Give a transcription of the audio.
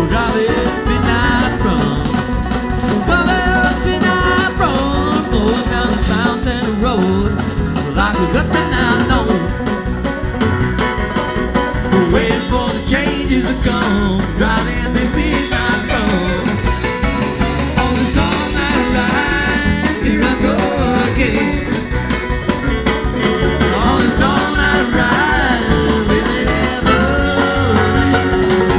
drive this midnight run. Drive this midnight run. Going down this mountain road like a good friend I know. We're waiting for the changes to come. Driving this midnight